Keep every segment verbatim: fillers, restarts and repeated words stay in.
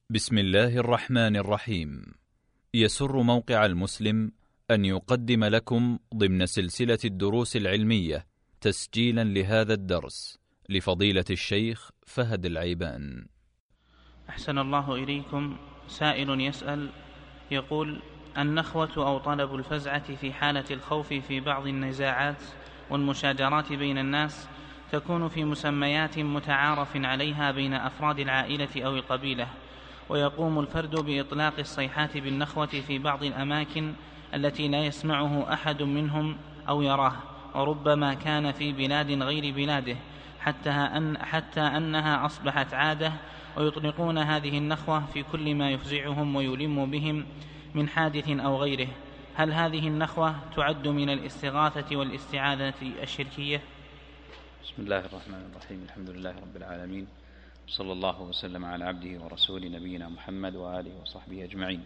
بسم الله الرحمن الرحيم. يسر موقع المسلم أن يقدم لكم ضمن سلسلة الدروس العلمية تسجيلا لهذا الدرس لفضيلة الشيخ فهد العيبان. أحسن الله إليكم. سائل يسأل يقول: النخوة أو طلب الفزعة في حالة الخوف في بعض النزاعات والمشاجرات بين الناس تكون في مسميات متعارف عليها بين أفراد العائلة أو القبيلة، ويقوم الفرد بإطلاق الصيحات بالنخوة في بعض الأماكن التي لا يسمعه أحد منهم أو يراه، وربما كان في بلاد غير بلاده، حتى, أن حتى أنها أصبحت عادة، ويطلقون هذه النخوة في كل ما يفزعهم ويلم بهم من حادث أو غيره. هل هذه النخوة تعد من الاستغاثة والاستعاذة الشركية؟ بسم الله الرحمن الرحيم. الحمد لله رب العالمين، صلى الله وسلم على عبده ورسوله نبينا محمد وآله وصحبه أجمعين.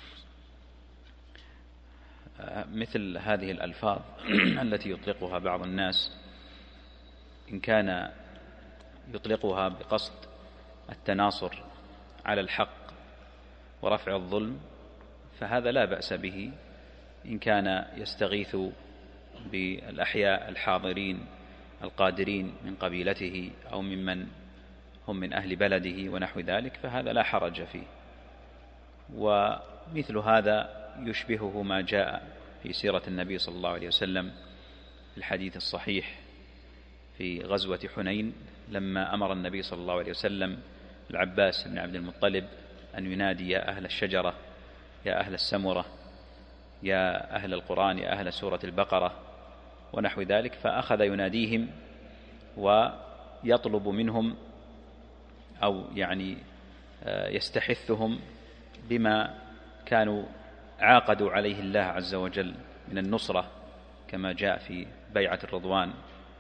مثل هذه الألفاظ التي يطلقها بعض الناس، إن كان يطلقها بقصد التناصر على الحق ورفع الظلم فهذا لا بأس به، إن كان يستغيث بالأحياء الحاضرين القادرين من قبيلته أو ممن هم من أهل بلده ونحو ذلك، فهذا لا حرج فيه. ومثل هذا يشبهه ما جاء في سيرة النبي صلى الله عليه وسلم في الحديث الصحيح في غزوة حنين، لما أمر النبي صلى الله عليه وسلم العباس بن عبد المطلب أن ينادي: يا أهل الشجرة، يا أهل السمرة، يا أهل القرآن، يا أهل سورة البقرة ونحو ذلك، فأخذ يناديهم ويطلب منهم أو يعني يستحثهم بما كانوا عاقدوا عليه الله عز وجل من النصرة، كما جاء في بيعة الرضوان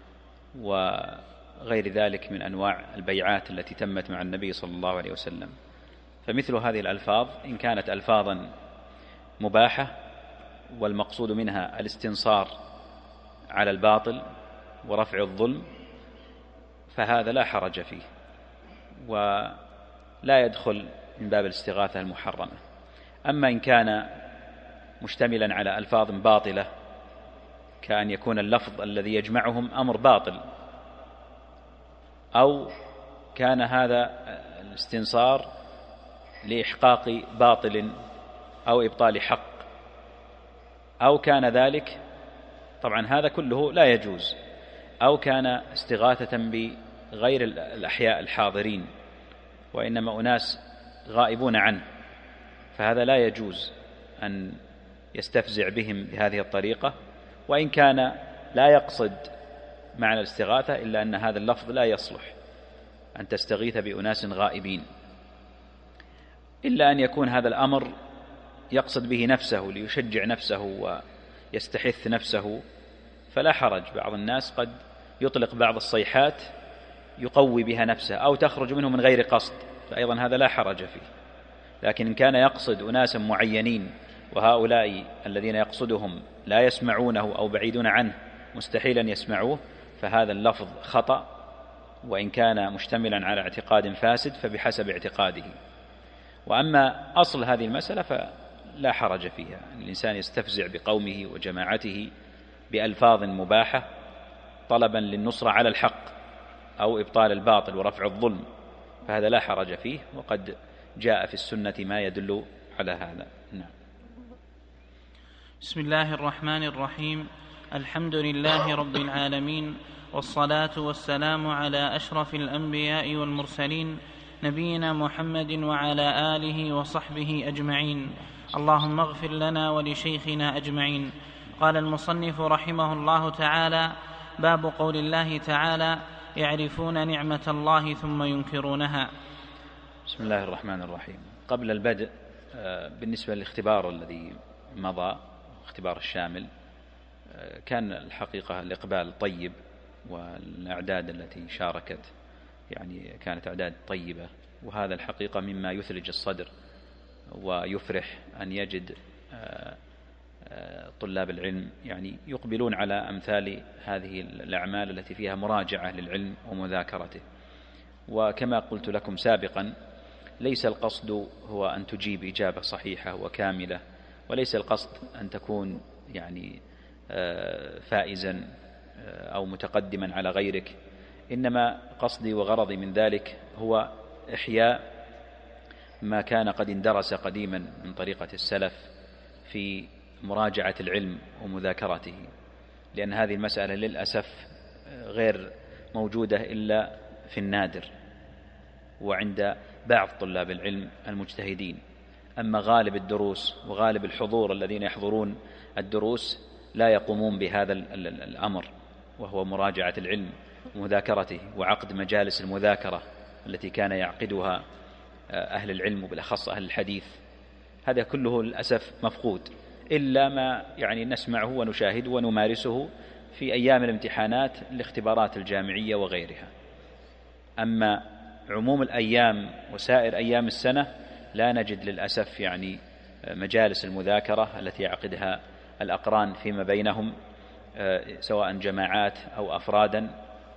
وغير ذلك من أنواع البيعات التي تمت مع النبي صلى الله عليه وسلم. فمثل هذه الألفاظ إن كانت ألفاظا مباحة والمقصود منها الاستنصار على الباطل ورفع الظلم فهذا لا حرج فيه، ولا يدخل من باب الاستغاثة المحرمة. أما إن كان مشتملا على ألفاظ باطلة، كأن يكون اللفظ الذي يجمعهم أمر باطل، أو كان هذا الاستنصار لإحقاق باطل أو إبطال حق، أو كان ذلك، طبعا هذا كله لا يجوز، أو كان استغاثة بغير الأحياء الحاضرين وإنما أناس غائبون عنه، فهذا لا يجوز أن يستفزع بهم بهذه الطريقة، وإن كان لا يقصد معنى الاستغاثة إلا أن هذا اللفظ لا يصلح أن تستغيث بأناس غائبين، إلا أن يكون هذا الأمر يقصد به نفسه ليشجع نفسه ويستحث نفسه، فلا حرج. بعض الناس قد يطلق بعض الصيحات يقوي بها نفسه أو تخرج منه من غير قصد، فأيضا هذا لا حرج فيه. لكن إن كان يقصد أناسا معينين وهؤلاء الذين يقصدهم لا يسمعونه أو بعيدون عنه مستحيلا يسمعوه، فهذا اللفظ خطأ، وإن كان مشتملا على اعتقاد فاسد فبحسب اعتقاده. وأما أصل هذه المسألة فلا حرج فيها، الإنسان يستفزع بقومه وجماعته بألفاظ مباحة طلبا للنصرة على الحق أو إبطال الباطل ورفع الظلم، فهذا لا حرج فيه، وقد جاء في السنة ما يدل على هذا. نعم. بسم الله الرحمن الرحيم. الحمد لله رب العالمين، والصلاة والسلام على أشرف الأنبياء والمرسلين، نبينا محمد وعلى آله وصحبه أجمعين. اللهم اغفر لنا ولشيخنا أجمعين. قال المصنف رحمه الله تعالى: باب قول الله تعالى: يعرفون نعمة الله ثم ينكرونها. بسم الله الرحمن الرحيم. قبل البدء، بالنسبة للاختبار الذي مضى، اختبار الشامل، كان الحقيقة الإقبال طيب، والأعداد التي شاركت يعني كانت أعداد طيبة، وهذا الحقيقة مما يثلج الصدر ويفرح أن يجد طلاب العلم يعني يقبلون على أمثال هذه الأعمال التي فيها مراجعة للعلم ومذاكرته. وكما قلت لكم سابقا ليس القصد هو أن تجيب إجابة صحيحة وكاملة، وليس القصد أن تكون يعني فائزا أو متقدما على غيرك، إنما قصدي وغرضي من ذلك هو إحياء ما كان قد اندرس قديما من طريقة السلف في مراجعة العلم ومذاكرته، لأن هذه المسألة للأسف غير موجودة إلا في النادر وعند بعض طلاب العلم المجتهدين. أما غالب الدروس وغالب الحضور الذين يحضرون الدروس لا يقومون بهذا الأمر، وهو مراجعة العلم ومذاكرته وعقد مجالس المذاكرة التي كان يعقدها أهل العلم وبالأخص أهل الحديث. هذا كله للأسف مفقود، إلا ما يعني نسمعه ونشاهده ونمارسه في أيام الامتحانات الاختبارات الجامعية وغيرها. أما عموم الأيام وسائر أيام السنة لا نجد للأسف يعني مجالس المذاكرة التي يعقدها الأقران فيما بينهم، سواء جماعات أو أفرادا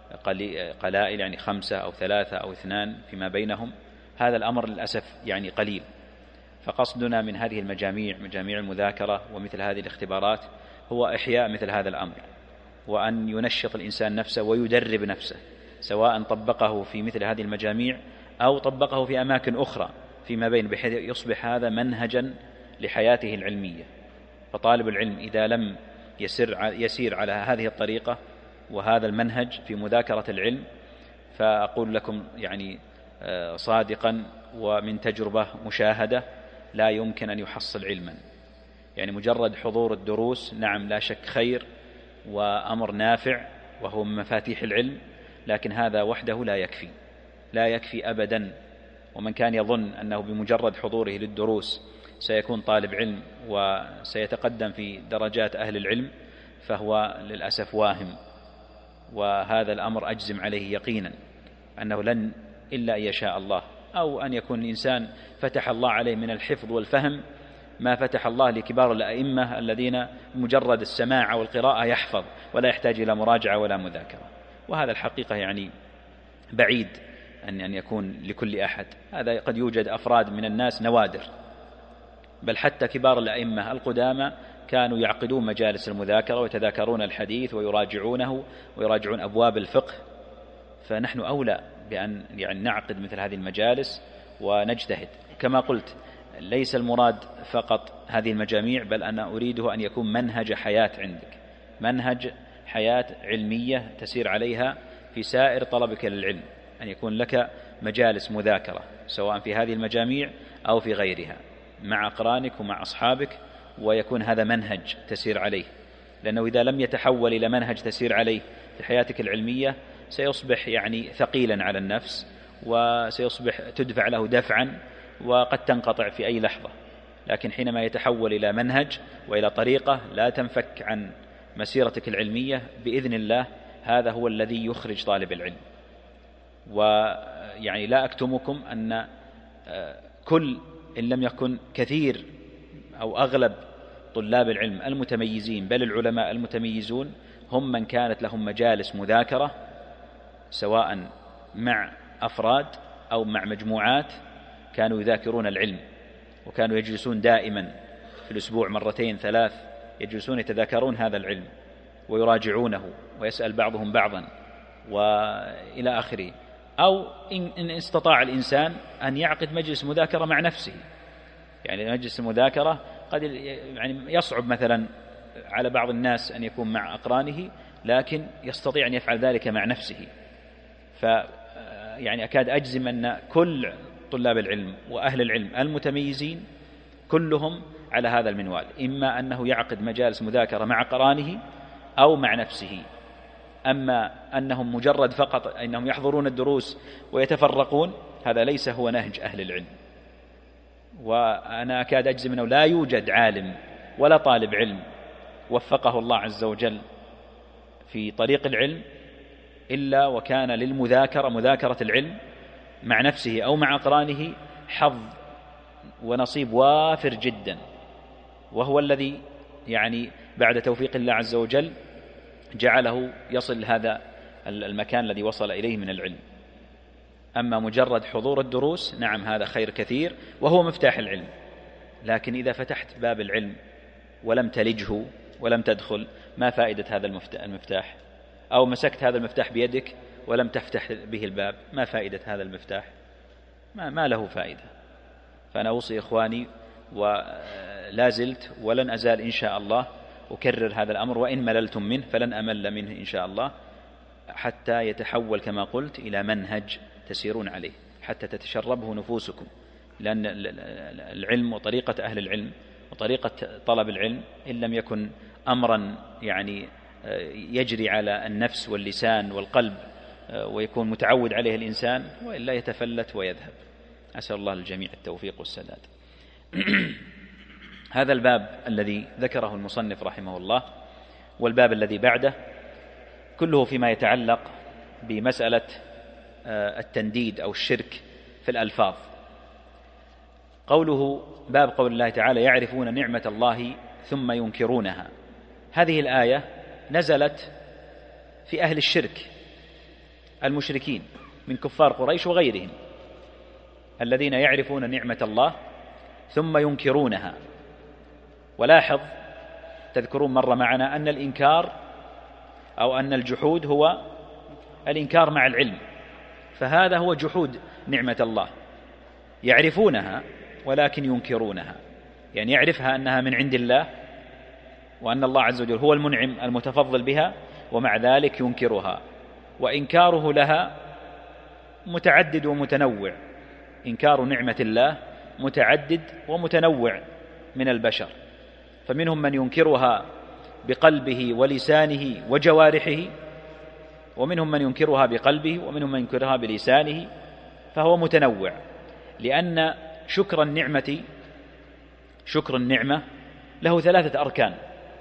قلائل، يعني خمسة أو ثلاثة أو اثنان فيما بينهم. هذا الأمر للأسف يعني قليل. فقصدنا من هذه المجاميع، مجاميع المذاكرة ومثل هذه الاختبارات، هو إحياء مثل هذا الأمر، وأن ينشط الإنسان نفسه ويدرب نفسه، سواء طبقه في مثل هذه المجاميع أو طبقه في أماكن أخرى فيما بين، بحيث يصبح هذا منهجا لحياته العلمية. فطالب العلم إذا لم يسر يسير على هذه الطريقة وهذا المنهج في مذاكرة العلم، فأقول لكم يعني صادقا ومن تجربة مشاهدة لا يمكن أن يحصل علما. يعني مجرد حضور الدروس نعم لا شك خير وأمر نافع وهو من مفاتيح العلم، لكن هذا وحده لا يكفي، لا يكفي أبدا. ومن كان يظن أنه بمجرد حضوره للدروس سيكون طالب علم وسيتقدم في درجات أهل العلم فهو للأسف واهم. وهذا الأمر أجزم عليه يقينا أنه لن إلا أن يشاء الله، أو أن يكون الإنسان فتح الله عليه من الحفظ والفهم ما فتح الله لكبار الأئمة الذين مجرد السماع والقراءة يحفظ ولا يحتاج إلى مراجعة ولا مذاكرة. وهذا الحقيقة يعني بعيد أن أن يكون لكل أحد. هذا قد يوجد أفراد من الناس نوادر، بل حتى كبار الأئمة القدامى كانوا يعقدون مجالس المذاكرة ويتذاكرون الحديث ويراجعونه ويراجعون أبواب الفقه. فنحن أولى بأن يعني نعقد مثل هذه المجالس ونجتهد. كما قلت ليس المراد فقط هذه المجاميع، بل أنا أريده أن يكون منهج حياة عندك، منهج حياة علمية تسير عليها في سائر طلبك للعلم، أن يكون لك مجالس مذاكرة سواء في هذه المجاميع أو في غيرها مع أقرانك ومع أصحابك، ويكون هذا منهج تسير عليه. لأنه إذا لم يتحول إلى منهج تسير عليه في حياتك العلمية سيصبح يعني ثقيلا على النفس، وسيصبح تدفع له دفعا وقد تنقطع في أي لحظة. لكن حينما يتحول إلى منهج وإلى طريقة لا تنفك عن مسيرتك العلمية بإذن الله، هذا هو الذي يخرج طالب العلم. ويعني لا أكتمكم أن كل إن لم يكن كثير أو أغلب طلاب العلم المتميزين، بل العلماء المتميزون، هم من كانت لهم مجالس مذاكرة سواء مع أفراد أو مع مجموعات، كانوا يذاكرون العلم وكانوا يجلسون دائما في الأسبوع مرتين ثلاث، يجلسون يتذاكرون هذا العلم ويراجعونه ويسأل بعضهم بعضا وإلى آخره. أو إن استطاع الإنسان أن يعقد مجلس مذاكرة مع نفسه. يعني مجلس المذاكرة قد يعني يصعب مثلا على بعض الناس أن يكون مع أقرانه، لكن يستطيع أن يفعل ذلك مع نفسه. ف يعني أكاد أجزم أن كل طلاب العلم وأهل العلم المتميزين كلهم على هذا المنوال، إما أنه يعقد مجالس مذاكرة مع قرانه أو مع نفسه. أما أنهم مجرد فقط أنهم يحضرون الدروس ويتفرقون، هذا ليس هو نهج أهل العلم. وأنا أكاد أجزم أنه لا يوجد عالم ولا طالب علم وفقه الله عز وجل في طريق العلم إلا وكان للمذاكرة، مذاكرة العلم مع نفسه أو مع أقرانه، حظ ونصيب وافر جدا، وهو الذي يعني بعد توفيق الله عز وجل جعله يصل هذا المكان الذي وصل إليه من العلم. أما مجرد حضور الدروس نعم هذا خير كثير وهو مفتاح العلم، لكن إذا فتحت باب العلم ولم تلجه ولم تدخل ما فائدة هذا المفتاح؟ أو مسكت هذا المفتاح بيدك ولم تفتح به الباب، ما فائدة هذا المفتاح؟ ما, ما له فائدة. فأنا أوصي إخواني ولا زلت ولن أزال إن شاء الله أكرر هذا الأمر، وإن مللتم منه فلن أمل منه إن شاء الله، حتى يتحول كما قلت إلى منهج تسيرون عليه، حتى تتشربه نفوسكم، لأن العلم وطريقة أهل العلم وطريقة طلب العلم إن لم يكن أمرا يعني يجري على النفس واللسان والقلب ويكون متعود عليه الإنسان، وإلا يتفلت ويذهب. أسأل الله للجميع التوفيق والسداد. هذا الباب الذي ذكره المصنف رحمه الله والباب الذي بعده كله فيما يتعلق بمسألة التنديد أو الشرك في الألفاظ. قوله باب قول الله تعالى يعرفون نعمة الله ثم ينكرونها، هذه الآية نزلت في أهل الشرك المشركين من كفار قريش وغيرهم، الذين يعرفون نعمة الله ثم ينكرونها. ولاحظ تذكرون مرة معنا أن الإنكار أو أن الجحود هو الإنكار مع العلم، فهذا هو جحود نعمة الله. يعرفونها ولكن ينكرونها، يعني يعرفها أنها من عند الله وأن الله عز وجل هو المنعم المتفضل بها، ومع ذلك ينكرها. وإنكاره لها متعدد ومتنوع، إنكار نعمة الله متعدد ومتنوع من البشر، فمنهم من ينكرها بقلبه ولسانه وجوارحه، ومنهم من ينكرها بقلبه، ومنهم من ينكرها بلسانه، فهو متنوع. لأن شكر النعمة شكر النعمة له ثلاثة أركان.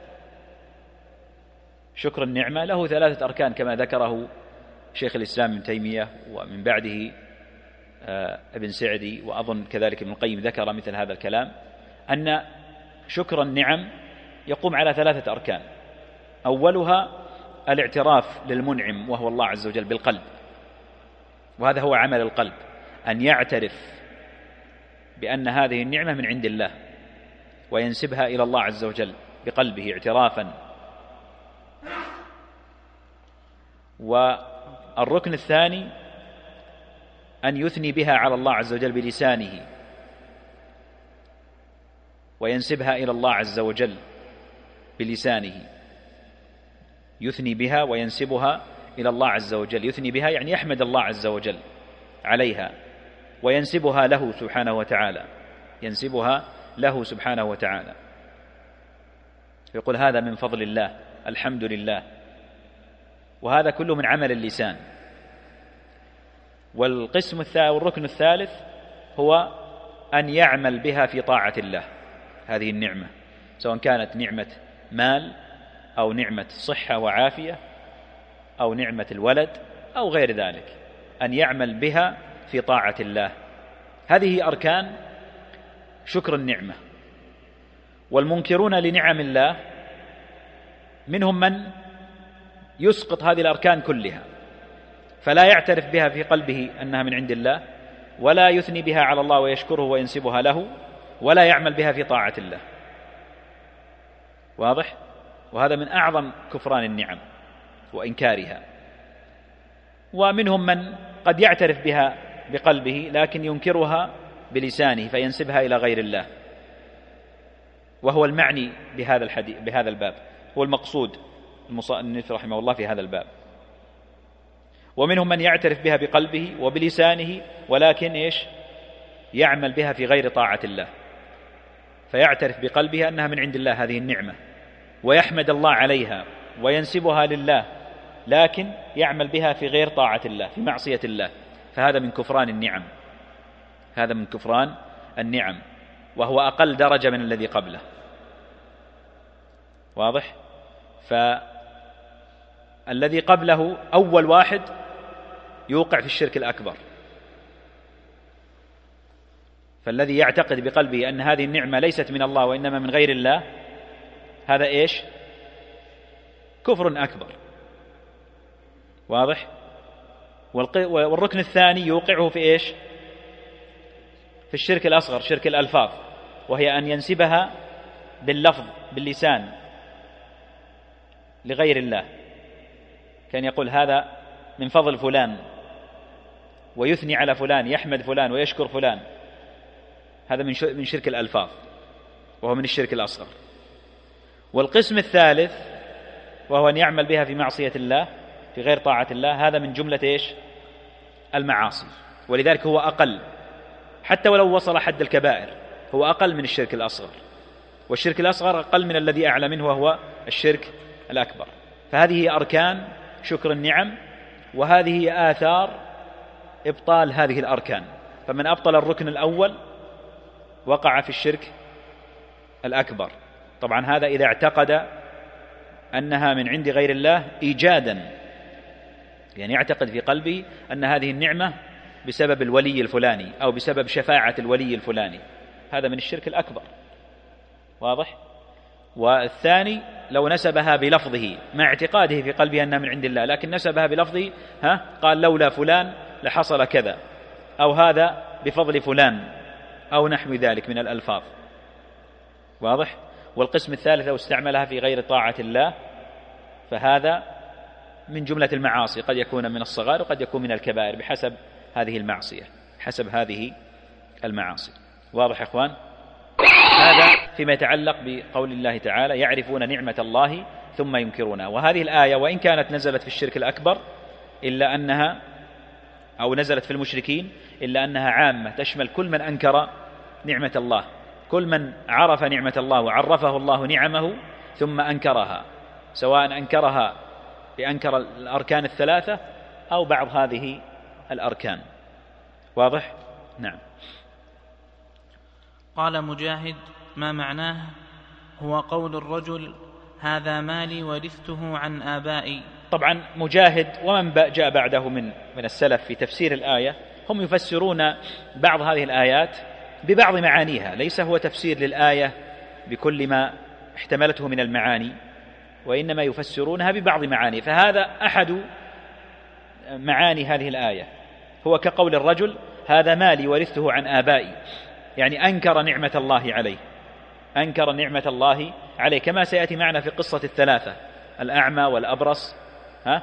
شكر النعمة له ثلاثة أركان كما ذكره شيخ الإسلام ابن تيمية، ومن بعده ابن سعدي، وأظن كذلك ابن القيم ذكر مثل هذا الكلام، أن شكر النعم يقوم على ثلاثة أركان. أولها الاعتراف للمنعم وهو الله عز وجل بالقلب، وهذا هو عمل القلب، أن يعترف بأن هذه النعمة من عند الله وينسبها إلى الله عز وجل بقلبه اعترافا. والركن الثاني أن يثني بها على الله عز وجل بلسانه وينسبها إلى الله عز وجل بلسانه، يثني بها وينسبها إلى الله عز وجل. يثني بها يعني يحمد الله عز وجل عليها، وينسبها له سبحانه وتعالى، ينسبها له سبحانه وتعالى، يقول هذا من فضل الله، الحمد لله، وهذا كله من عمل اللسان. والقسم الثالث والركن الثالث هو أن يعمل بها في طاعة الله، هذه النعمة سواء كانت نعمة مال أو نعمة صحة وعافية أو نعمة الولد أو غير ذلك، أن يعمل بها في طاعة الله. هذه أركان شكر النعمة. والمنكرون لنعم الله منهم من يسقط هذه الأركان كلها، فلا يعترف بها في قلبه أنها من عند الله، ولا يثني بها على الله ويشكره وينسبها له، ولا يعمل بها في طاعة الله. واضح؟ وهذا من أعظم كفران النعم وإنكارها. ومنهم من قد يعترف بها بقلبه لكن ينكرها بلسانه فينسبها إلى غير الله، وهو المعني بهذا الحديث بهذا الباب، هو المقصود المصنف رحمه الله في هذا الباب. ومنهم من يعترف بها بقلبه وبلسانه ولكن إيش؟ يعمل بها في غير طاعة الله، فيعترف بقلبه أنها من عند الله هذه النعمة ويحمد الله عليها وينسبها لله، لكن يعمل بها في غير طاعة الله، في معصية الله، فهذا من كفران النعم، هذا من كفران النعم، وهو أقل درجة من الذي قبله. واضح؟ فالذي قبله أول واحد يوقع في الشرك الأكبر، فالذي يعتقد بقلبه أن هذه النعمة ليست من الله وإنما من غير الله، هذا إيش؟ كفر أكبر. واضح؟ والركن الثاني يوقعه في إيش؟ في الشرك الأصغر، شرك الألفاظ، وهي أن ينسبها باللفظ باللسان لغير الله، كان يقول هذا من فضل فلان ويثني على فلان، يحمد فلان ويشكر فلان، هذا من شرك الألفاظ وهو من الشرك الأصغر. والقسم الثالث وهو أن يعمل بها في معصية الله في غير طاعة الله، هذا من جملة إيش؟ المعاصي، ولذلك هو أقل، حتى ولو وصل حد الكبائر هو أقل من الشرك الأصغر، والشرك الأصغر أقل من الذي أعلى منه وهو الشرك الأكبر. فهذه هي أركان شكر النعم، وهذه هي آثار إبطال هذه الأركان. فمن أبطل الركن الأول وقع في الشرك الأكبر، طبعا هذا إذا اعتقد أنها من عند غير الله إيجادا، يعني يعتقد في قلبه أن هذه النعمة بسبب الولي الفلاني أو بسبب شفاعة الولي الفلاني، هذا من الشرك الأكبر، واضح؟ والثاني لو نسبها بلفظه مع اعتقاده في قلبه أنها من عند الله، لكن نسبها بلفظه، ها قال لولا فلان لحصل كذا، أو هذا بفضل فلان، أو نحو ذلك من الألفاظ، واضح؟ والقسم الثالث لو استعملها في غير طاعة الله، فهذا من جملة المعاصي، قد يكون من الصغائر وقد يكون من الكبائر بحسب هذه المعصية، حسب هذه المعاصي، واضح يا إخوان؟ هذا فيما يتعلق بقول الله تعالى يعرفون نعمة الله ثم ينكرونها. وهذه الآية وإن كانت نزلت في الشرك الأكبر إلا أنها أو نزلت في المشركين إلا أنها عامة، تشمل كل من أنكر نعمة الله، كل من عرف نعمة الله وعرفه الله نعمه ثم أنكرها، سواء أنكرها بأنكر الأركان الثلاثة أو بعض هذه الأركان، واضح؟ نعم. قال مجاهد: ما معناه؟ هو قول الرجل هذا مالي ورثته عن آبائي. طبعا مجاهد ومن جاء بعده من من السلف في تفسير الآية هم يفسرون بعض هذه الآيات ببعض معانيها، ليس هو تفسير للآية بكل ما احتملته من المعاني، وإنما يفسرونها ببعض معاني. فهذا أحد معاني هذه الآية، هو كقول الرجل هذا مالي ورثته عن آبائي، يعني أنكر نعمة الله عليه، أنكر نعمة الله عليه، كما سيأتي معنا في قصة الثلاثة الأعمى والأبرص، ها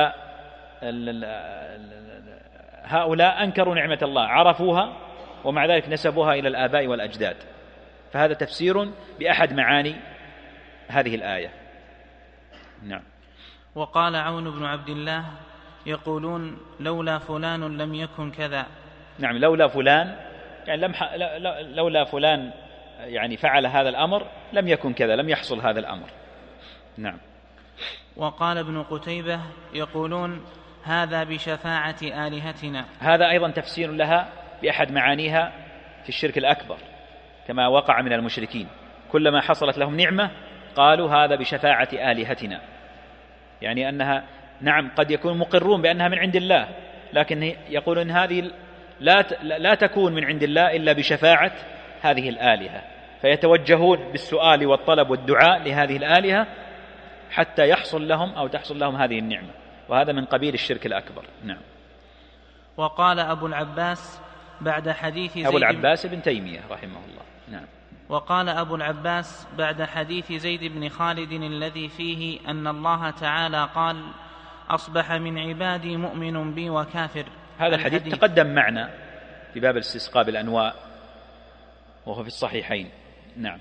فهؤلاء أنكروا نعمة الله، عرفوها ومع ذلك نسبوها إلى الآباء والأجداد. فهذا تفسير بأحد معاني هذه الآية. نعم. وقال عون بن عبد الله: يقولون لولا فلان لم يكن كذا. نعم، لولا فلان يعني لم ح... لولا فلان يعني فعل هذا الأمر لم يكن كذا، لم يحصل هذا الأمر. نعم. وقال ابن قتيبة: يقولون هذا بشفاعة آلهتنا. هذا أيضا تفسير لها بأحد معانيها في الشرك الأكبر، كما وقع من المشركين، كلما حصلت لهم نعمة قالوا هذا بشفاعة آلهتنا، يعني أنها نعم قد يكون مقرون بأنها من عند الله، لكن يقولون هذه لا لا تكون من عند الله إلا بشفاعة هذه الآلهة، فيتوجهون بالسؤال والطلب والدعاء لهذه الآلهة حتى يحصل لهم أو تحصل لهم هذه النعمة، وهذا من قبيل الشرك الأكبر. نعم. وقال أبو العباس بعد حديث زيد أبو العباس بن تيمية رحمه الله. نعم. وقال أبو العباس بعد حديث زيد بن خالد الذي فيه أن الله تعالى قال: أصبح من عبادي مؤمن بي وكافر. هذا الحديث, الحديث تقدم معنا في باب الاستسقاء بالأنواء وهو في الصحيحين. نعم.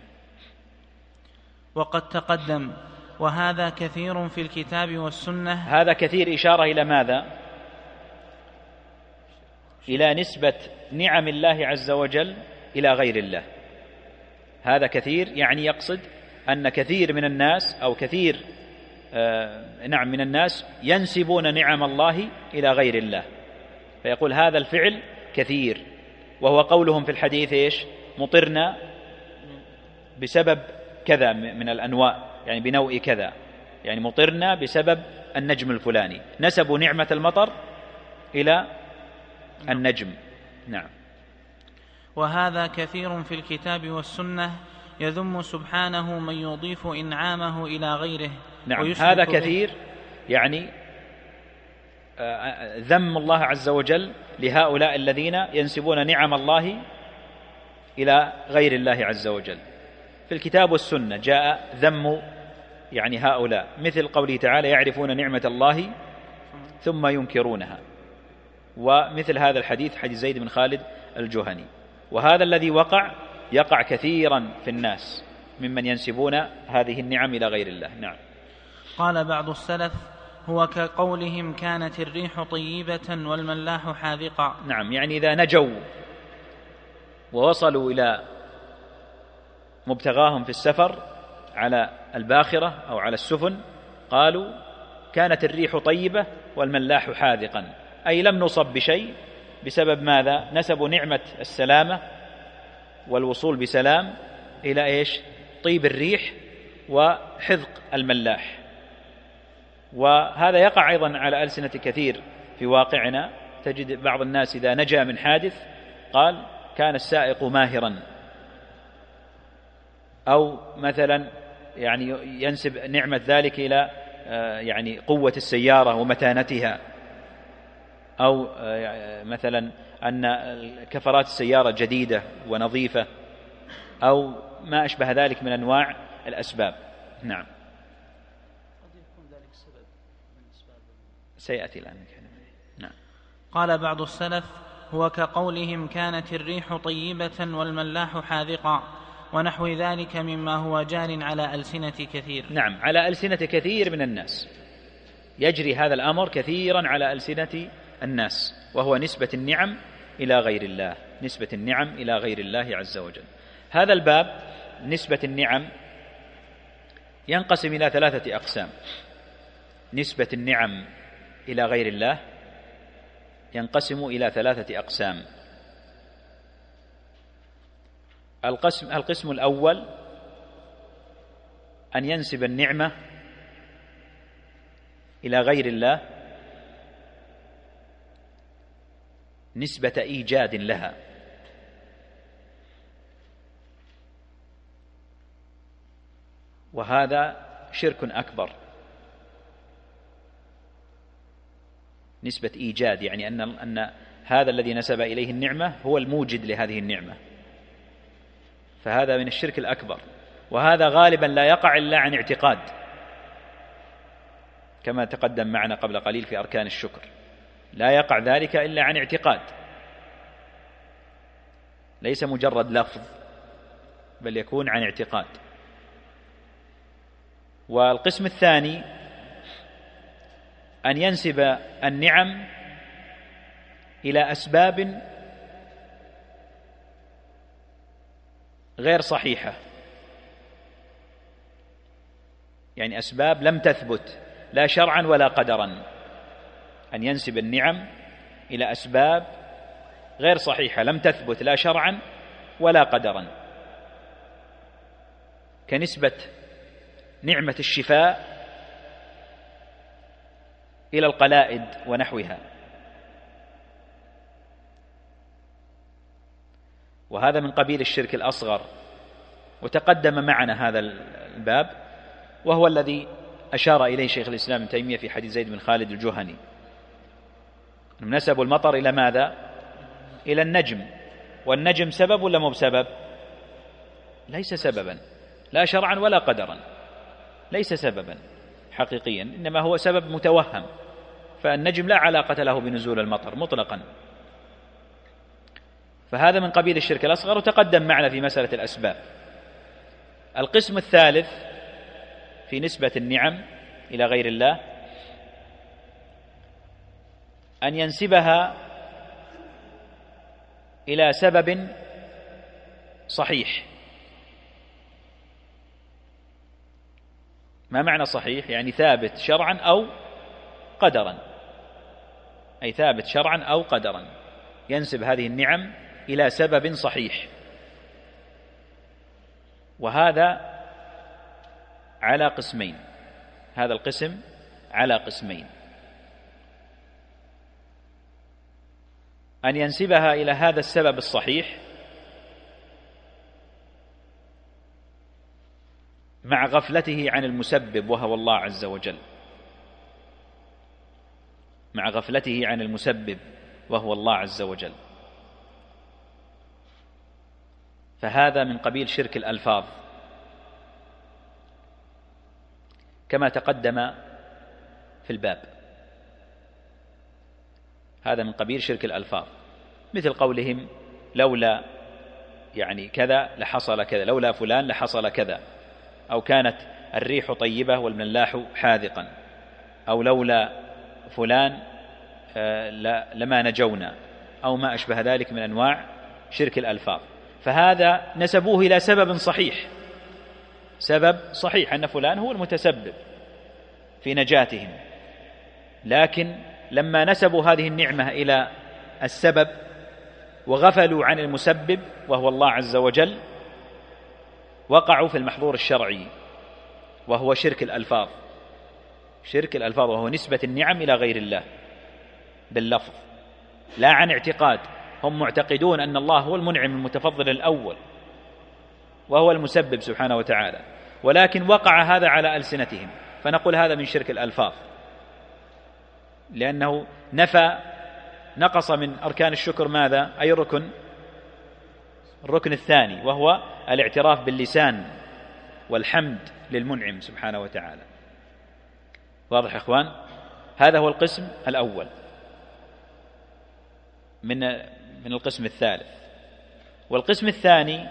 وقد تقدم، وهذا كثير في الكتاب والسنة. هذا كثير إشارة إلى ماذا؟ إلى نسبة نعم الله عز وجل إلى غير الله. هذا كثير يعني يقصد أن كثير من الناس أو كثير آه نعم من الناس ينسبون نعم الله إلى غير الله، فيقول هذا الفعل كثير، وهو قولهم في الحديث إيش؟ مطرنا بسبب كذا من الأنواء، يعني بنوع كذا، يعني مطرنا بسبب النجم الفلاني، نسبوا نعمة المطر إلى النجم. نعم. وهذا كثير في الكتاب والسنة، يذم سبحانه من يضيف إنعامه إلى غيره. نعم. هذا كثير يعني ذم الله عز وجل لهؤلاء الذين ينسبون نعم الله إلى غير الله عز وجل. في الكتاب والسنة جاء ذم يعني هؤلاء، مثل قوله تعالى يعرفون نعمة الله ثم ينكرونها، ومثل هذا الحديث حديث زيد بن خالد الجهني. وهذا الذي وقع يقع كثيرا في الناس ممن ينسبون هذه النعم إلى غير الله. نعم. قال بعض السلف هو كقولهم كانت الريح طيبة والملاح حاذقا. نعم، يعني إذا نجوا ووصلوا إلى مبتغاهم في السفر على الباخرة أو على السفن قالوا كانت الريح طيبة والملاح حاذقا، أي لم نصب بشيء. بسبب ماذا؟ نسبوا نعمة السلامة والوصول بسلام إلى إيش؟ طيب الريح وحذق الملاح. وهذا يقع أيضا على ألسنة كثير في واقعنا. تجد بعض الناس إذا نجا من حادث قال كان السائق ماهرا، أو مثلا يعني ينسب نعمة ذلك إلى يعني قوة السيارة ومتانتها، أو مثلا أن كفرات السيارة جديدة ونظيفة، أو ما أشبه ذلك من أنواع الأسباب. نعم. سيأتي الآن. نعم. قال بعض السلف هو كقولهم كانت الريح طيبة والملاح حاذقا، ونحو ذلك مما هو جار على ألسنة كثير. نعم، على ألسنة كثير من الناس يجري هذا الأمر كثيرا على ألسنة الناس، وهو نسبة النعم إلى غير الله، نسبة النعم إلى غير الله عز وجل. هذا الباب نسبة النعم ينقسم إلى ثلاثة أقسام. نسبة النعم إلى غير الله ينقسم إلى ثلاثة أقسام. القسم, القسم الأول أن ينسب النعمة إلى غير الله نسبة إيجاد لها، وهذا شرك أكبر. نسبة إيجاد يعني أن أن هذا الذي نسب إليه النعمة هو الموجد لهذه النعمة، فهذا من الشرك الأكبر. وهذا غالبا لا يقع إلا عن اعتقاد، كما تقدم معنا قبل قليل في أركان الشكر، لا يقع ذلك إلا عن اعتقاد، ليس مجرد لفظ، بل يكون عن اعتقاد. والقسم الثاني أن ينسب النعم إلى أسباب غير صحيحة، يعني أسباب لم تثبت لا شرعا ولا قدرا. أن ينسب النعم إلى أسباب غير صحيحة لم تثبت لا شرعا ولا قدرا، كنسبة نعمة الشفاء إلى القلائد ونحوها. وهذا من قبيل الشرك الأصغر، وتقدم معنا هذا الباب، وهو الذي أشار إليه شيخ الإسلام ابن تيمية في حديث زيد بن خالد الجهني. نسبوا المطر إلى ماذا؟ إلى النجم. والنجم سبب ولا مو بسبب؟ ليس سببا لا شرعا ولا قدرا، ليس سببا حقيقيا، إنما هو سبب متوهم. فالنجم لا علاقة له بنزول المطر مطلقا. فهذا من قبيل الشرك الأصغر، وتقدم معنا في مسألة الأسباب. القسم الثالث في نسبة النعم إلى غير الله أن ينسبها إلى سبب صحيح. ما معنى صحيح؟ يعني ثابت شرعا أو قدرا، أي ثابت شرعا أو قدرا، ينسب هذه النعم إلى سبب صحيح. وهذا على قسمين، هذا القسم على قسمين: أن ينسبها إلى هذا السبب الصحيح مع غفلته عن المسبب وهو الله عز وجل، مع مع غفلته عن المسبب وهو الله عز وجل. فهذا من قبيل شرك الألفاظ كما تقدم في الباب. هذا من قبيل شرك الألفاظ، مثل قولهم لولا يعني كذا لحصل كذا، لولا فلان لحصل كذا، أو كانت الريح طيبة والملاح حاذقا، أو لولا فلان لما نجونا، أو ما أشبه ذلك من أنواع شرك الألفاظ. فهذا نسبوه إلى سبب صحيح، سبب صحيح أن فلان هو المتسبب في نجاتهم، لكن لما نسبوا هذه النعمة إلى السبب وغفلوا عن المسبب وهو الله عز وجل، وقعوا في المحظور الشرعي وهو شرك الألفاظ. شرك الألفاظ وهو نسبة النعم إلى غير الله باللفظ لا عن اعتقاد. هم معتقدون أن الله هو المنعم المتفضل الأول وهو المسبب سبحانه وتعالى، ولكن وقع هذا على ألسنتهم، فنقول هذا من شرك الألفاظ، لأنه نفى نقص من أركان الشكر ماذا؟ أي ركن؟ الركن الثاني، وهو الاعتراف باللسان والحمد للمنعم سبحانه وتعالى. واضح يا إخوان؟ هذا هو القسم الأول من من القسم الثالث. والقسم الثاني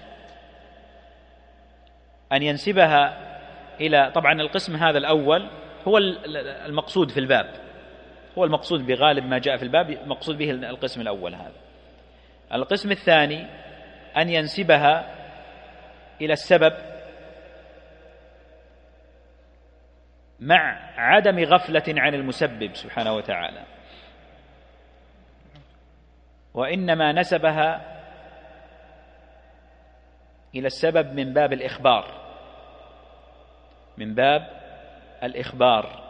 أن ينسبها إلى، طبعا القسم هذا الأول هو المقصود في الباب، هو المقصود بغالب ما جاء في الباب، مقصود به القسم الأول هذا. القسم الثاني أن ينسبها إلى السبب مع عدم غفلة عن المسبب سبحانه وتعالى، وإنما نسبها إلى السبب من باب الإخبار، من باب الإخبار.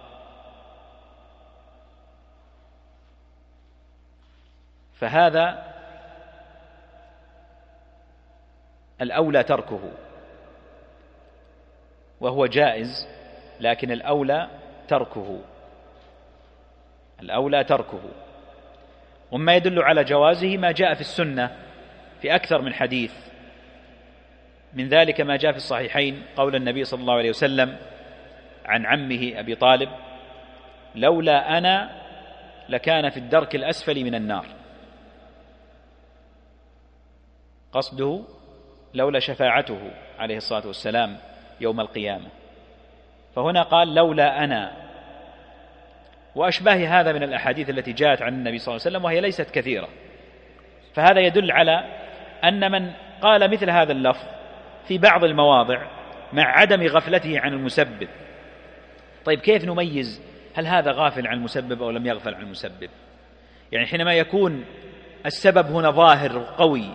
فهذا الأولى تركه، وهو جائز، لكن الأولى تركه، الأولى تركه. وما يدل على جوازه ما جاء في السنة في أكثر من حديث، من ذلك ما جاء في الصحيحين قول النبي صلى الله عليه وسلم عن عمه أبي طالب: لولا أنا لكان في الدرك الأسفل من النار. قصده لولا شفاعته عليه الصلاة والسلام يوم القيامة، فهنا قال لولا أنا، وأشباه هذا من الأحاديث التي جاءت عن النبي صلى الله عليه وسلم وهي ليست كثيرة. فهذا يدل على أن من قال مثل هذا اللفظ في بعض المواضع مع عدم غفلته عن المسبب. طيب كيف نميز هل هذا غافل عن المسبب أو لم يغفل عن المسبب؟ يعني حينما يكون السبب هنا ظاهر وقوي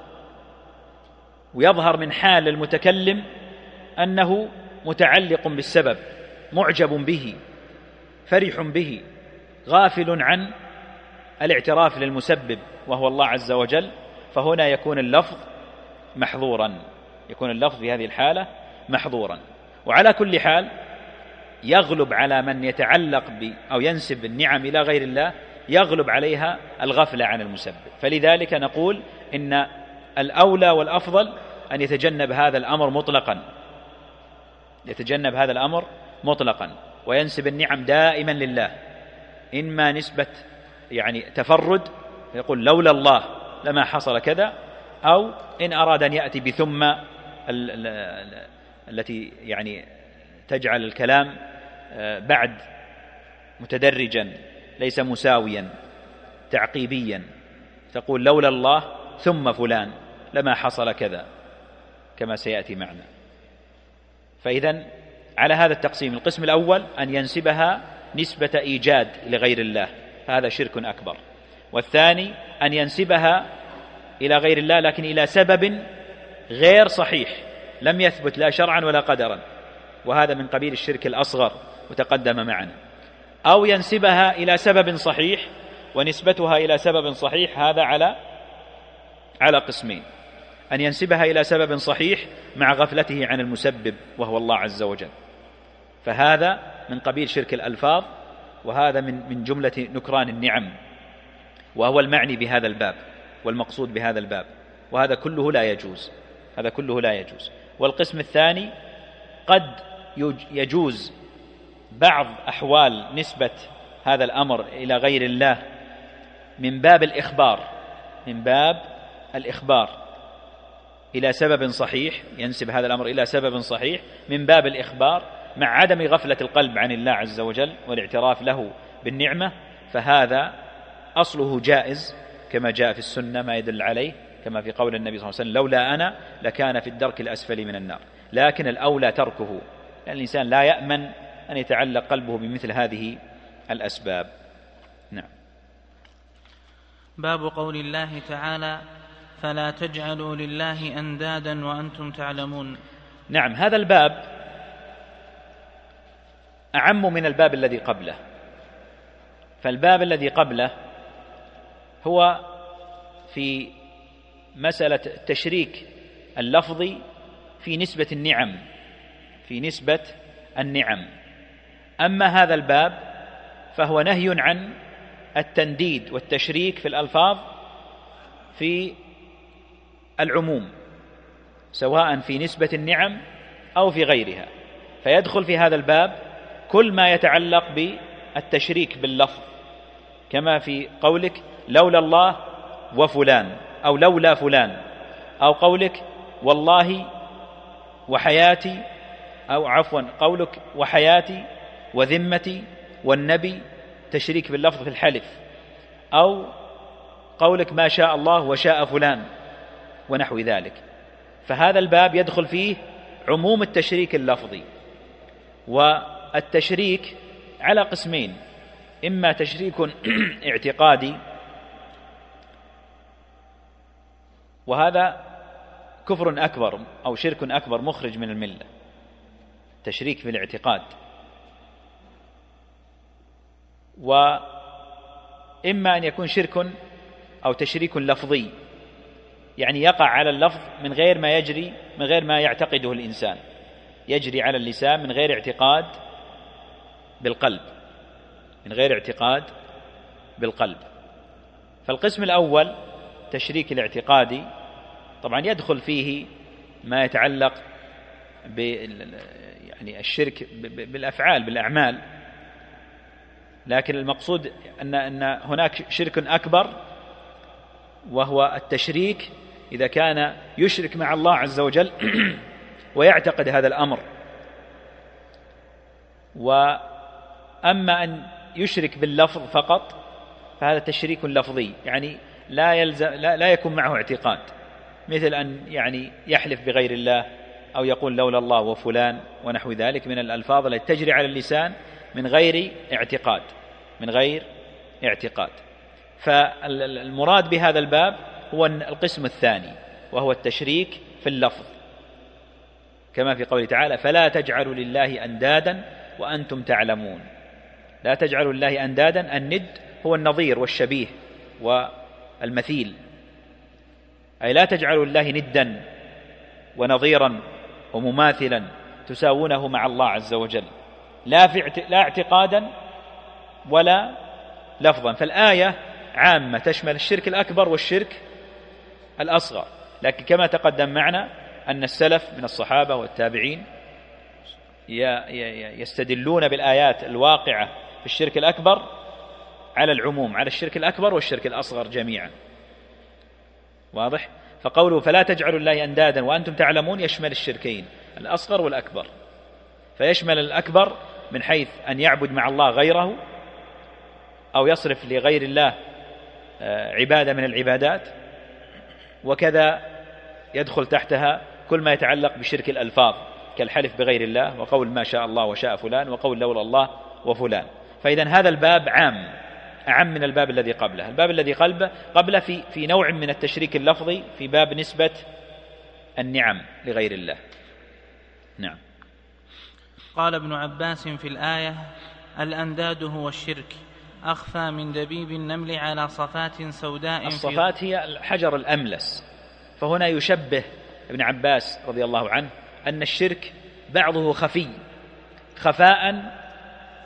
ويظهر من حال المتكلم أنه متعلق بالسبب، معجب به، فرح به، غافل عن الاعتراف للمسبب وهو الله عز وجل، فهنا يكون اللفظ محظورا، يكون اللفظ في هذه الحالة محظورا. وعلى كل حال يغلب على من يتعلق ب أو ينسب النعم إلى غير الله، يغلب عليها الغفلة عن المسبب. فلذلك نقول إن الأولى والأفضل أن يتجنب هذا الأمر مطلقا، يتجنب هذا الأمر مطلقا وينسب النعم دائما لله، إما نسبة يعني تفرد يقول لولا الله لما حصل كذا، أو إن أراد أن يأتي بثم التي يعني تجعل الكلام بعد متدرجا ليس مساويا تعقيبيا، تقول لولا الله ثم فلان لما حصل كذا كما سيأتي معنا. فإذن على هذا التقسيم، القسم الأول أن ينسبها نسبة إيجاد لغير الله، هذا شرك أكبر. والثاني أن ينسبها إلى غير الله لكن إلى سبب غير صحيح لم يثبت لا شرعا ولا قدرا، وهذا من قبيل الشرك الأصغر وتقدم معنا. أو ينسبها إلى سبب صحيح، ونسبتها إلى سبب صحيح هذا على على قسمين: أن ينسبها إلى سبب صحيح مع غفلته عن المسبب وهو الله عز وجل، فهذا من قبيل شرك الألفاظ وهذا من من جملة نكران النعم، وهو المعني بهذا الباب والمقصود بهذا الباب، وهذا كله لا يجوز، هذا كله لا يجوز. والقسم الثاني قد يجوز بعض أحوال نسبة هذا الأمر إلى غير الله من باب الإخبار، من باب الإخبار إلى سبب صحيح، ينسب هذا الأمر إلى سبب صحيح من باب الإخبار مع عدم غفلة القلب عن الله عز وجل والاعتراف له بالنعمة، فهذا أصله جائز كما جاء في السنة ما يدل عليه، كما في قول النبي صلى الله عليه وسلم لولا أنا لكان في الدرك الأسفل من النار. لكن الأولى تركه، لأن الإنسان لا يأمن أن يتعلق قلبه بمثل هذه الأسباب. نعم. باب قول الله تعالى فلا تجعلوا لله أندادا وأنتم تعلمون. نعم، هذا الباب أعم من الباب الذي قبله. فالباب الذي قبله هو في مسألة التشريك اللفظي في نسبة النعم، في نسبة النعم. أما هذا الباب فهو نهي عن التنديد والتشريك في الألفاظ في العموم، سواء في نسبة النعم أو في غيرها. فيدخل في هذا الباب كل ما يتعلق بالتشريك باللفظ، كما في قولك لولا الله وفلان، أو لولا فلان، أو قولك والله وحياتي، أو عفوا قولك وحياتي وذمتي والنبي، تشريك باللفظ في الحلف، أو قولك ما شاء الله وشاء فلان ونحو ذلك. فهذا الباب يدخل فيه عموم التشريك اللفظي. والتشريك على قسمين: إما تشريك اعتقادي، وهذا كفر أكبر أو شرك أكبر مخرج من الملة، تشريك في الاعتقاد. وإما أن يكون شرك أو تشريك لفظي، يعني يقع على اللفظ من غير ما يجري، من غير ما يعتقده الإنسان، يجري على اللسان من غير اعتقاد بالقلب، من غير اعتقاد بالقلب. فالقسم الأول تشريك الاعتقادي طبعا يدخل فيه ما يتعلق ب يعني الشرك بالأفعال بالأعمال، لكن المقصود أن أن هناك شرك أكبر، وهو التشريك إذا كان يشرك مع الله عز وجل ويعتقد هذا الأمر. وأما أن يشرك باللفظ فقط فهذا تشريك لفظي، يعني لا يلزم لا, لا يكون معه اعتقاد، مثل أن يعني يحلف بغير الله، أو يقول لولا الله وفلان ونحو ذلك من الألفاظ التي تجري على اللسان من غير اعتقاد، من غير اعتقاد. فالمراد بهذا الباب هو القسم الثاني، وهو التشريك في اللفظ، كما في قوله تعالى فلا تجعلوا لله أندادا وأنتم تعلمون. لا تجعلوا لله أندادا، الند هو النظير والشبيه والمثيل، أي لا تجعلوا لله ندا ونظيرا ومماثلا تساوونه مع الله عز وجل، لا, في لا اعتقادا ولا لفظا. فالآية عامة تشمل الشرك الأكبر والشرك الأصغر، لكن كما تقدم معنا أن السلف من الصحابة والتابعين يستدلون بالآيات الواقعة في الشرك الأكبر على العموم، على الشرك الأكبر والشرك الأصغر جميعا. واضح؟ فقوله فلا تجعلوا الله أندادا وأنتم تعلمون يشمل الشركين الأصغر والأكبر، فيشمل الأكبر من حيث أن يعبد مع الله غيره أو يصرف لغير الله عبادة من العبادات، وكذا يدخل تحتها كل ما يتعلق بشرك الألفاظ كالحلف بغير الله، وقول ما شاء الله وشاء فلان، وقول لولا الله وفلان. فإذا هذا الباب عام، أعم من الباب الذي قبله. الباب الذي قبله في في نوع من التشريك اللفظي في باب نسبة النعم لغير الله. نعم. قال ابن عباس في الآية الأنداد هو الشرك أخفى من دبيب النمل على صفات سوداء. الصفات هي الحجر الأملس. فهنا يشبه ابن عباس رضي الله عنه أن الشرك بعضه خفي خفاء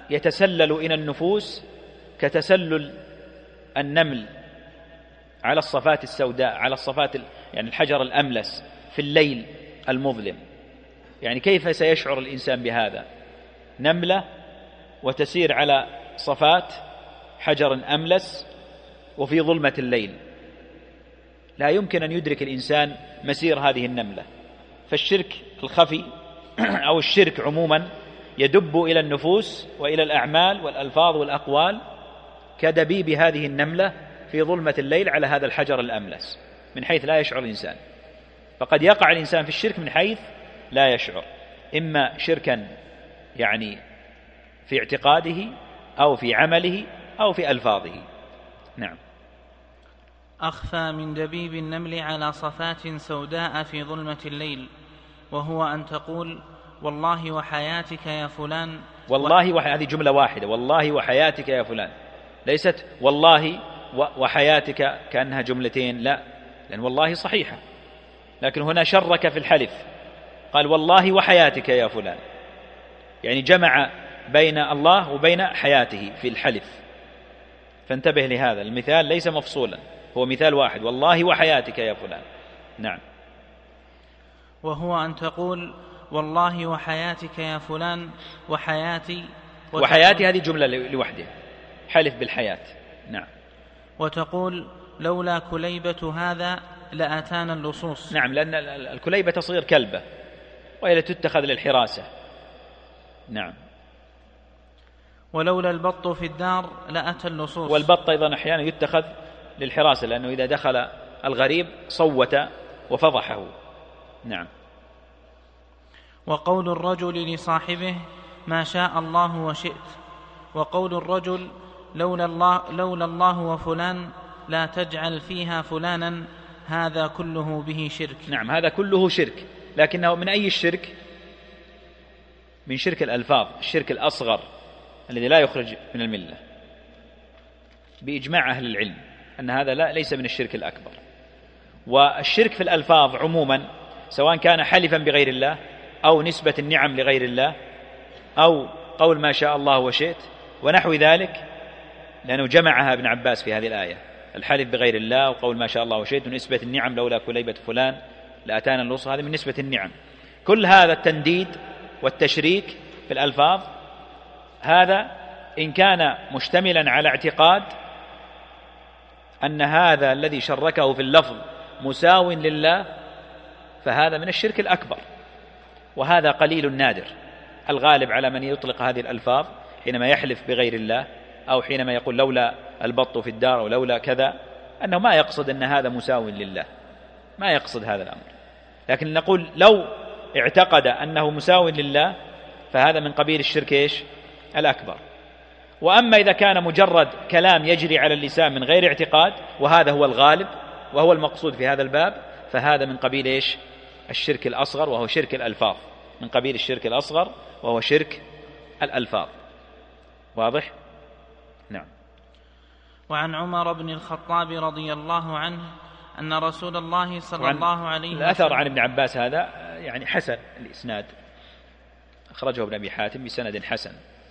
يتسلل إلى النفوس كتسلل النمل على الصفات السوداء، على الصفات يعني الحجر الأملس في الليل المظلم. يعني كيف سيشعر الإنسان بهذا؟ نملة وتسير على صفات حجر أملس وفي ظلمة الليل، لا يمكن أن يدرك الإنسان مسير هذه النملة. فالشرك الخفي أو الشرك عموما يدب إلى النفوس وإلى الأعمال والألفاظ والأقوال كدبيب هذه النملة في ظلمة الليل على هذا الحجر الأملس، من حيث لا يشعر الإنسان. فقد يقع الإنسان في الشرك من حيث لا يشعر، إما شركا يعني في اعتقاده أو في عمله أو في ألفاظه. نعم. أخفى من دبيب النمل على صفات سوداء في ظلمة الليل، وهو أن تقول والله وحياتك يا فلان. والله وح... هذه جملة واحدة، والله وحياتك يا فلان، ليست والله وحياتك كأنها جملتين، لا، لأن والله صحيحة، لكن هنا شرك في الحلف، قال والله وحياتك يا فلان، يعني جمع بين الله وبين حياته في الحلف. فانتبه لهذا المثال، ليس مفصولا، هو مثال واحد، والله وحياتك يا فلان. نعم. وهو أن تقول والله وحياتك يا فلان وحياتي، وحياتي هذه جملة لوحدها، حلف بالحياة. نعم. وتقول لولا كليبة هذا لأتانا اللصوص. نعم، لأن الكليبة تصير كلبة وهي تتخذ للحراسة. نعم. ولولا البط في الدار لأتى اللصوص. والبط أيضا أحيانا يتخذ للحراسة، لأنه إذا دخل الغريب صوت وفضحه. نعم. وقول الرجل لصاحبه ما شاء الله وشئت، وقول الرجل لولا الله, لولا الله وفلان لا تجعل فيها فلانا، هذا كله به شرك. نعم، هذا كله شرك، لكنه من أي الشرك؟ من شرك الألفاظ، الشرك الأصغر الذي لا يخرج من الملة بإجماع أهل العلم أن هذا لا ليس من الشرك الأكبر. والشرك في الألفاظ عموما سواء كان حلفا بغير الله أو نسبة النعم لغير الله أو قول ما شاء الله وشئت ونحو ذلك، لأنه جمعها ابن عباس في هذه الآية، الحلف بغير الله وقول ما شاء الله وشئت ونسبة النعم لولا كليبة فلان لأتانا اللصوص، هذا من نسبة النعم. كل هذا التنديد والتشريك في الألفاظ، هذا إن كان مشتملا على اعتقاد أن هذا الذي شركه في اللفظ مساو لله، فهذا من الشرك الأكبر، وهذا قليل نادر. الغالب على من يطلق هذه الألفاظ حينما يحلف بغير الله أو حينما يقول لولا البط في الدار أو لولا كذا، أنه ما يقصد أن هذا مساو لله، ما يقصد هذا الأمر. لكن نقول لو اعتقد أنه مساو لله فهذا من قبيل الشرك إيش؟ الأكبر. وأما إذا كان مجرد كلام يجري على اللسان من غير اعتقاد، وهذا هو الغالب وهو المقصود في هذا الباب، فهذا من قبيل إيش؟ الشرك الأصغر، وهو شرك الألفاظ، من قبيل الشرك الأصغر وهو شرك الألفاظ. واضح؟ نعم. وعن عمر بن الخطاب رضي الله عنه أن رسول الله صلى الله عليه وسلم، الأثر عن ابن عباس هذا يعني حسن الإسناد، أخرجه ابن أبي حاتم بسند حسن.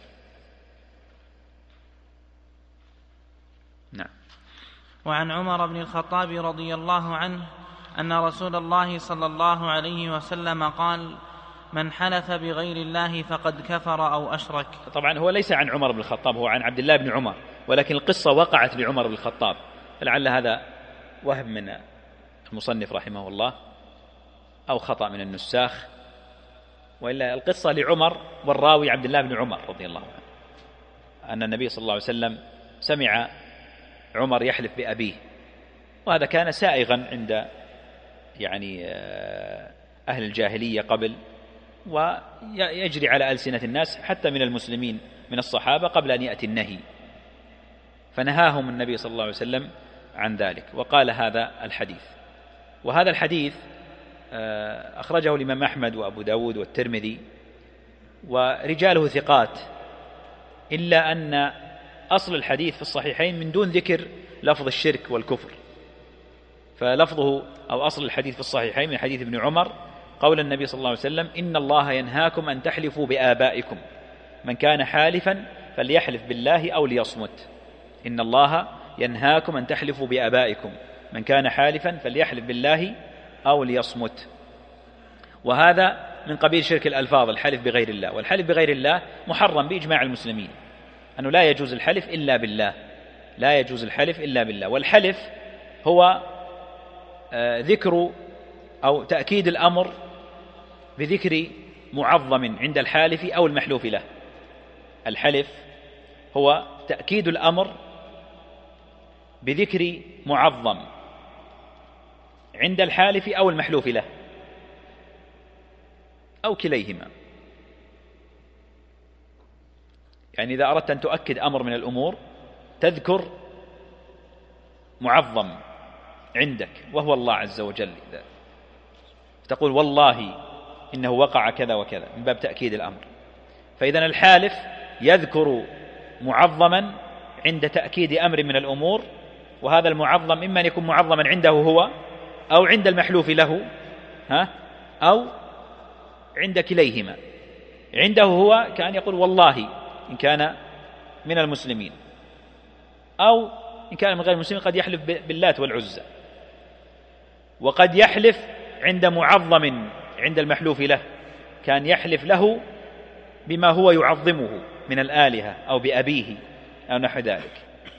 نعم. وعن عمر بن الخطاب رضي الله عنه أن رسول الله صلى الله عليه وسلم قال من حلف بغير الله فقد كفر أو أشرك. طبعا هو ليس عن عمر بن الخطاب، هو عن عبد الله بن عمر، ولكن القصة وقعت لعمر بن الخطاب، فلعل هذا وهم من المصنف رحمه الله أو خطأ من النساخ، وإلا القصة لعمر والراوي عبد الله بن عمر رضي الله عنه، أن النبي صلى الله عليه وسلم سمع عمر يحلف بأبيه، وهذا كان سائغا عند يعني أهل الجاهلية قبل، ويجري على ألسنة الناس حتى من المسلمين من الصحابة قبل أن يأتي النهي، فنهاهم النبي صلى الله عليه وسلم عن ذلك وقال هذا الحديث. وهذا الحديث أخرجه الإمام أحمد وأبو داود والترمذي، ورجاله ثقات، إلا أن أصل الحديث في الصحيحين من دون ذكر لفظ الشرك والكفر، فلفظه أو أصل الحديث في الصحيحين من حديث ابن عمر قول النبي صلى الله عليه وسلم إن الله ينهاكم أن تحلفوا بآبائكم، من كان حالفا فليحلف بالله أو ليصمت. إن الله ينهاكم أن تحلفوا بآبائكم، من كان حالفا فليحلف بالله أو ليصمت. وهذا من قبيل شرك الألفاظ، الحلف بغير الله. والحلف بغير الله محرم بإجماع المسلمين، أنه لا يجوز الحلف إلا بالله، لا يجوز الحلف إلا بالله. والحلف هو ذكر أو تأكيد الأمر بذكر معظم عند الحالف أو المحلوف له. الحلف هو تأكيد الأمر بذكر معظم عند الحالف أو المحلوف له أو كليهما. يعني إذا أردت أن تؤكد أمر من الأمور تذكر معظم عندك وهو الله عز وجل، تقول والله إنه وقع كذا وكذا من باب تأكيد الأمر. فإذن الحالف يذكر معظما عند تأكيد أمر من الأمور، وهذا المعظم إما أن يكون معظما عنده هو أو عند المحلوف له، ها أو عند كليهما. عنده هو كان يقول والله إن كان من المسلمين، أو إن كان من غير المسلمين قد يحلف باللات والعزى. وقد يحلف عند معظم عند المحلوف له، كان يحلف له بما هو يعظمه من الآلهة أو بأبيه أو نحو ذلك.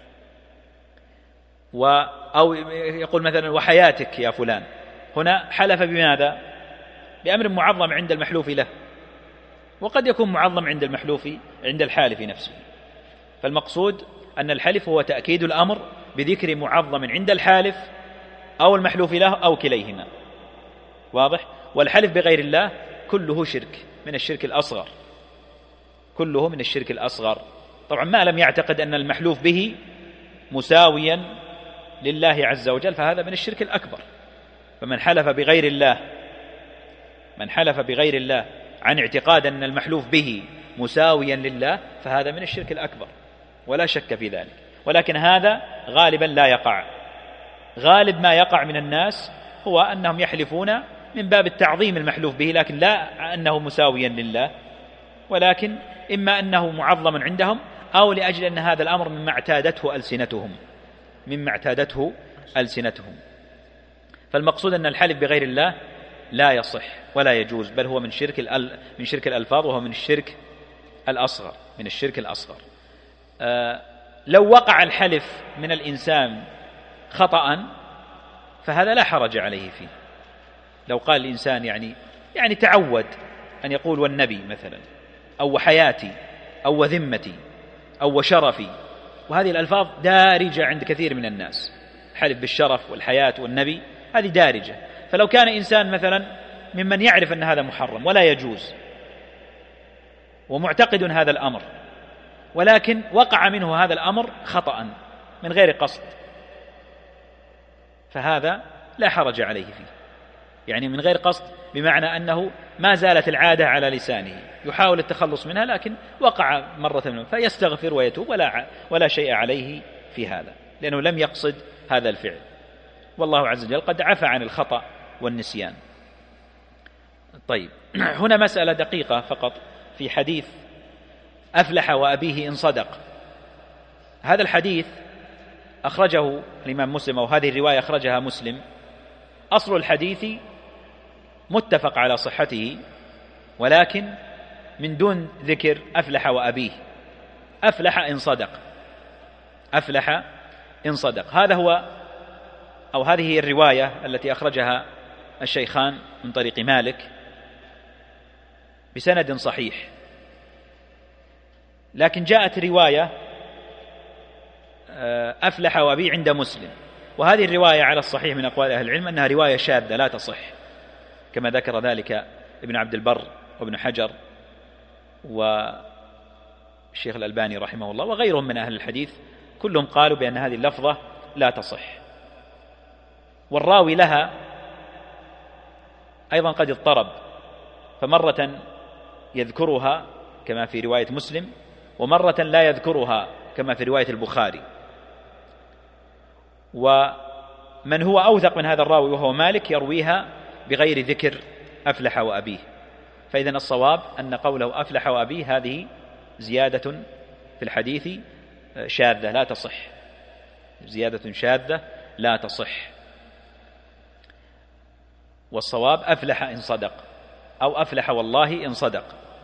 و أو يقول مثلا وحياتك يا فلان، هنا حلف بماذا؟ بأمر معظم عند المحلوف له، وقد يكون معظم عند المحلوف عند الحالف نفسه. فالمقصود أن الحلف هو تأكيد الأمر بذكر معظم عند الحالف أو المحلوف له أو كليهما. واضح؟ والحلف بغير الله كله شرك من الشرك الأصغر، كله من الشرك الأصغر. طبعا ما لم يعتقد أن المحلوف به مساويا لله عز وجل فهذا من الشرك الأكبر. فمن حلف بغير الله من حلف بغير الله عن اعتقاد أن المحلوف به مساويا لله فهذا من الشرك الأكبر ولا شك في ذلك. ولكن هذا غالبا لا يقع. غالب ما يقع من الناس هو أنهم يحلفون من باب التعظيم المحلوف به، لكن لا أنه مساويا لله، ولكن إما أنه معظم عندهم أو لأجل أن هذا الأمر مما اعتادته ألسنتهم مما اعتادته ألسنتهم. فالمقصود أن الحلف بغير الله لا يصح ولا يجوز، بل هو من شرك من شرك الألفاظ، وهو من الشرك الأصغر من الشرك الأصغر. آه لو وقع الحلف من الإنسان خطأ فهذا لا حرج عليه فيه. لو قال الإنسان يعني يعني تعود أن يقول والنبي مثلا، أو وحياتي، أو وذمتي، أو وشرفي، وهذه الألفاظ دارجة عند كثير من الناس، حلف بالشرف والحياة والنبي هذه دارجة. فلو كان إنسان مثلا ممن يعرف أن هذا محرم ولا يجوز ومعتقد هذا الأمر، ولكن وقع منه هذا الأمر خطأ من غير قصد، فهذا لا حرج عليه فيه. يعني من غير قصد بمعنى أنه ما زالت العادة على لسانه يحاول التخلص منها، لكن وقع مرة منه فيستغفر ويتوب ولا, ولا شيء عليه في هذا، لأنه لم يقصد هذا الفعل، والله عز وجل قد عفى عن الخطأ والنسيان. طيب، هنا مسألة دقيقة فقط في حديث أفلح وأبيه إن صدق. هذا الحديث أخرجه الإمام مسلم، وهذه الرواية أخرجها مسلم. أصل الحديث متفق على صحته، ولكن من دون ذكر أفلح وأبيه، أفلح إن صدق، أفلح إن صدق. هذا هو أو هذه هي الرواية التي أخرجها الشيخان من طريق مالك بسند صحيح. لكن جاءت رواية أفلح وأبيه عند مسلم، وهذه الرواية على الصحيح من أقوال أهل العلم أنها رواية شاذة لا تصح، كما ذكر ذلك ابن عبد البر وابن حجر والشيخ الألباني رحمه الله وغيرهم من أهل الحديث، كلهم قالوا بأن هذه اللفظة لا تصح. والراوي لها أيضا قد اضطرب، فمرة يذكرها كما في رواية مسلم، ومرة لا يذكرها كما في رواية البخاري. ومن هو أوثق من هذا الراوي وهو مالك يرويها بغير ذكر أفلح وأبيه. فإذن الصواب أن قوله أفلح وأبيه هذه زيادة في الحديث شاذة لا تصح، زيادة شاذة لا تصح. والصواب أفلح إن صدق، أو أفلح والله إن صدق.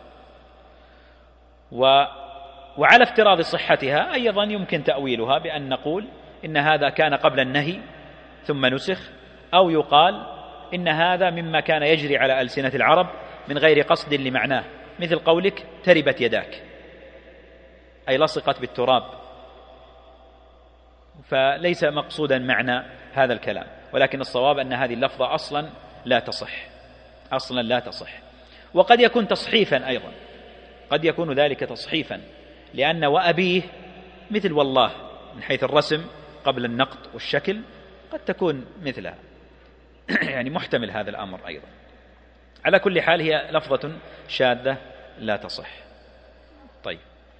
و وعلى افتراض صحتها أيضا يمكن تأويلها بأن نقول إن هذا كان قبل النهي ثم نسخ، أو يقال إن هذا مما كان يجري على ألسنة العرب من غير قصد لمعناه، مثل قولك تربت يداك، أي لصقت بالتراب، فليس مقصودا معنى هذا الكلام. ولكن الصواب أن هذه اللفظة أصلا لا تصح، أصلا لا تصح. وقد يكون تصحيفا أيضا، قد يكون ذلك تصحيفا، لأن وأبيه مثل والله من حيث الرسم قبل النقط والشكل قد تكون مثلها يعني محتمل هذا الأمر أيضا. على كل حال هي لفظة شاذة لا تصح. طيب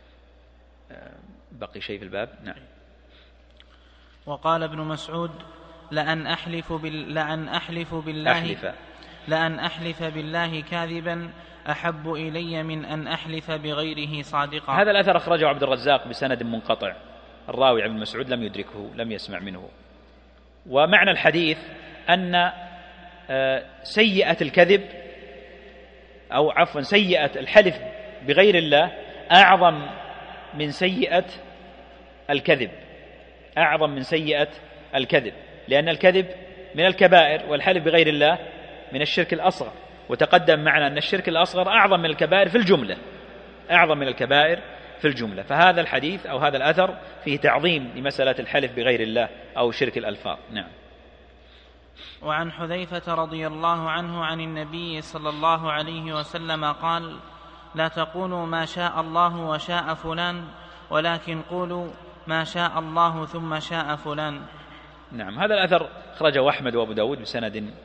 بقي شيء في الباب. نعم. وقال ابن مسعود لأن أحلف, بال... لأن أحلف بالله أحلف. لأن أحلف بالله كاذبا أحب إلي من أن أحلف بغيره صادقا. هذا الأثر أخرجه عبد الرزاق بسند منقطع، الراوي ابن مسعود لم يدركه، لم يسمع منه. ومعنى الحديث أن سيئة الكذب أو عفوا سيئة الحلف بغير الله أعظم من سيئة الكذب، أعظم من سيئة الكذب، لأن الكذب من الكبائر والحلف بغير الله من الشرك الأصغر. وتقدم معنا أن الشرك الأصغر أعظم من الكبائر في الجملة، أعظم من الكبائر في الجملة. فهذا الحديث أو هذا الأثر فيه تعظيم لمسألة الحلف بغير الله أو شرك الألفاظ. نعم. وعن حذيفة رضي الله عنه عن النبي صلى الله عليه وسلم قال لا تقولوا ما شاء الله وشاء فلان، ولكن قولوا ما شاء الله ثم شاء فلان. نعم. هذا الأثر أخرجه أحمد وأبو داود بسند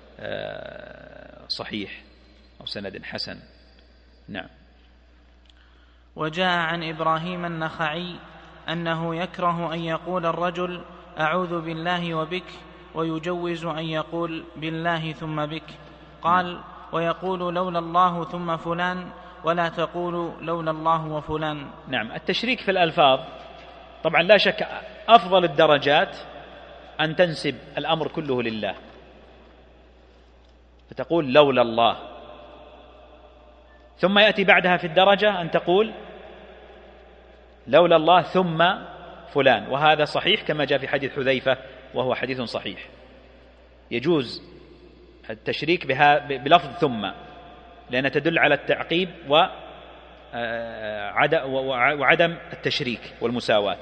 صحيح أو سند حسن. نعم. وجاء عن إبراهيم النخعي أنه يكره أن يقول الرجل أعوذ بالله وبك، ويجوز أن يقول بالله ثم بك. قال ويقول لولا الله ثم فلان، ولا تقول لولا الله وفلان. نعم. التشريك في الألفاظ طبعا لا شك أفضل الدرجات أن تنسب الأمر كله لله، فتقول لولا الله، ثم يأتي بعدها في الدرجة أن تقول لولا الله ثم فلان، وهذا صحيح كما جاء في حديث حذيفة وهو حديث صحيح. يجوز التشريك بها بلفظ ثم، لأنها تدل على التعقيب وعدم التشريك والمساواة.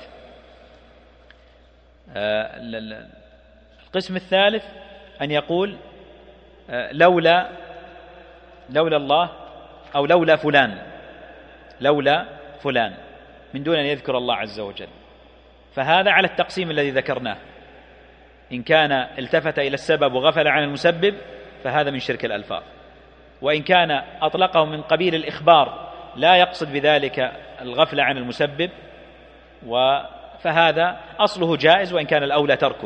القسم الثالث أن يقول لولا لولا الله أو لولا فلان، لولا فلان من دون أن يذكر الله عز وجل. فهذا على التقسيم الذي ذكرناه، إن كان التفت إلى السبب وغفل عن المسبب فهذا من شرك الألفاظ، وإن كان أطلقه من قبيل الإخبار لا يقصد بذلك الغفل عن المسبب فهذا أصله جائز، وإن كان الأولى تركه.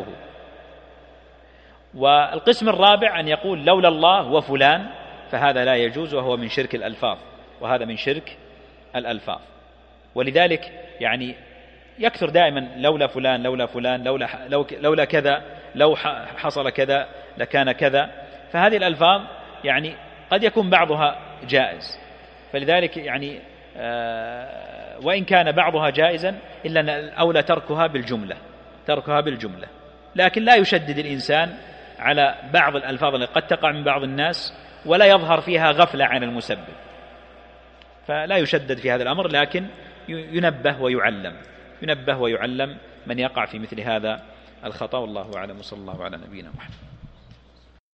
والقسم الرابع أن يقول لولا الله وفلان، فهذا لا يجوز وهو من شرك الألفاظ، وهذا من شرك الألفاظ. ولذلك يعني يكثر دائما لولا فلان لولا فلان لولا, لولا كذا، لو حصل كذا لكان كذا. فهذه الألفاظ يعني قد يكون بعضها جائز، فلذلك يعني آه وإن كان بعضها جائزا إلا أن الأولى تركها بالجملة، تركها بالجملة. لكن لا يشدد الإنسان على بعض الألفاظ التي قد تقع من بعض الناس ولا يظهر فيها غفلة عن المسبب، فلا يشدد في هذا الأمر، لكن ينبه ويعلم، ينبه ويعلم من يقع في مثل هذا الخطأ. والله أعلم، وصلى الله على نبينا محمد.